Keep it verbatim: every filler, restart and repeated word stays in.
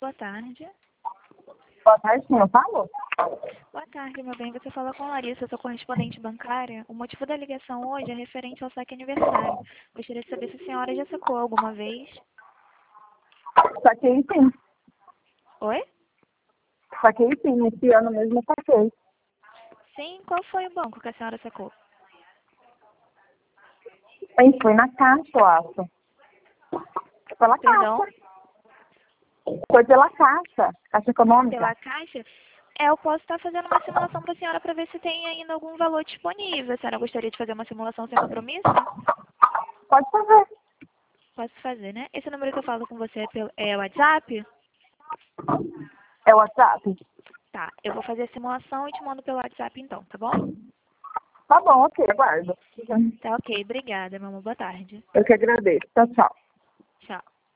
boa tarde. Boa tarde, quem eu falo? Boa tarde, meu bem. Você fala com a Larissa, eu sou correspondente bancária. O motivo da ligação hoje é referente ao saque aniversário. Gostaria de saber se a senhora já sacou alguma vez. Saquei sim. Oi? Saquei sim, esse ano mesmo eu saquei. Sim, qual foi o banco que a senhora sacou? Aí foi na caixa, eu acho. Pela Perdão? caixa. Foi pela caixa, caixa econômica. Pela Caixa? É, eu posso estar fazendo uma simulação para a senhora para ver se tem ainda algum valor disponível. A senhora gostaria de fazer uma simulação sem compromisso? Pode fazer. Posso fazer, né? Esse número que eu falo com você é pelo é WhatsApp? É o WhatsApp? Tá, eu vou fazer a simulação e te mando pelo WhatsApp então, tá bom? Tá bom, ok, aguardo. Tá ok, obrigada, meu amor. Boa tarde. Eu que agradeço. Tchau, tchau.